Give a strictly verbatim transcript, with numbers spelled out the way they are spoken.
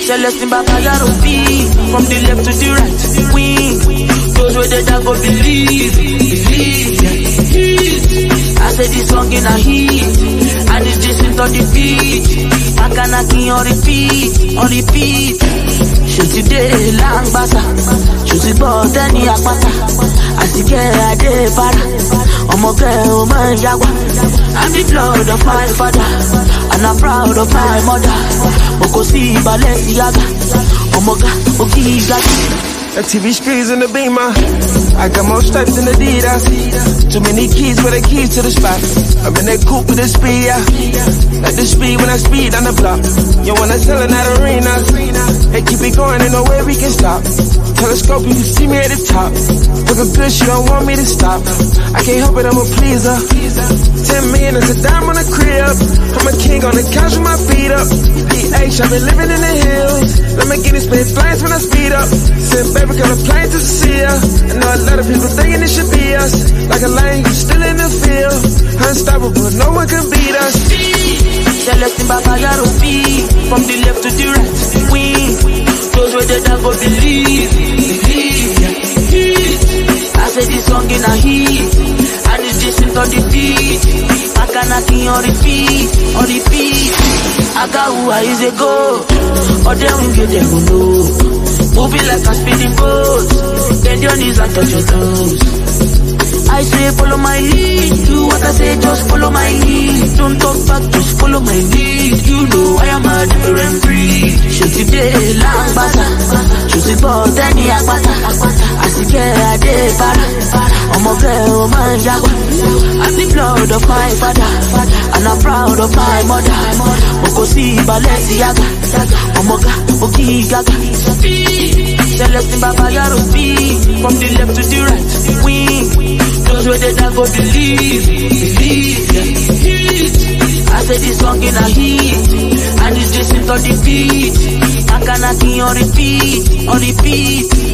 Celestine Bakayaro feet, from the left to the right, wing. Those where they don't go believe, believe, yeah. I said this song in a heat, and it's just into the beat. Makanaki on repeat, on repeat. Shoot today, long basa. Shoot it both any apata. As you get a day para. I'm a girl, man, jaguar. I'm the blood of my father, and I'm proud of my mother. Mokosi Balenciaga, Omoga, Okiga. The T V screens in the beamer. I got more stripes than Adidas. Too many keys for the keys to the spot. I'm in that coupe with the speed, yeah. Like the speed when I speed on the block. You wanna sell in that arena. Hey, keep it going, ain't no way we can stop. Telescope, you can see me at the top. Looking good, she don't want me to stop. I can't help it, I'm a pleaser. Ten million is a dime on the crib. I'm a king on the couch with my feet up. D H, I've been living in the hills. Lamborghini split flames when I speed up. Send baby girl a plane to see her. I know a lot of people thinking it should be us. Like a lion, you still in the field. Unstoppable, no one can beat us. Celestine Bakayaro feet, from the left to the right, wing. Those where they don't go believe, believe, yeah. I said this song in a heat, and it's just into the beat. Makanaki on repeat, on repeat. Agawa is a go, or then we get them go know. Moving like a speeding boat, bend your knees and touch your toes. I say follow my lead, do what I say, just follow my lead. Don't talk back, just follow my lead. You know I am a different breed. Shoot today, long basa. Shoot it both any agbata. As you get a day para. I'm a girl, man, jaguar. I'm the blood of my father, and I'm proud of my mother. Mokosi Balenciaga, Omoga, Okiga. Celestine Bakayaro feet, from the left to the right, wing. Those where they don't go believe, believe, yeah. I said this song in a heat, and it's just into the beat. Makanaki on repeat, on repeat.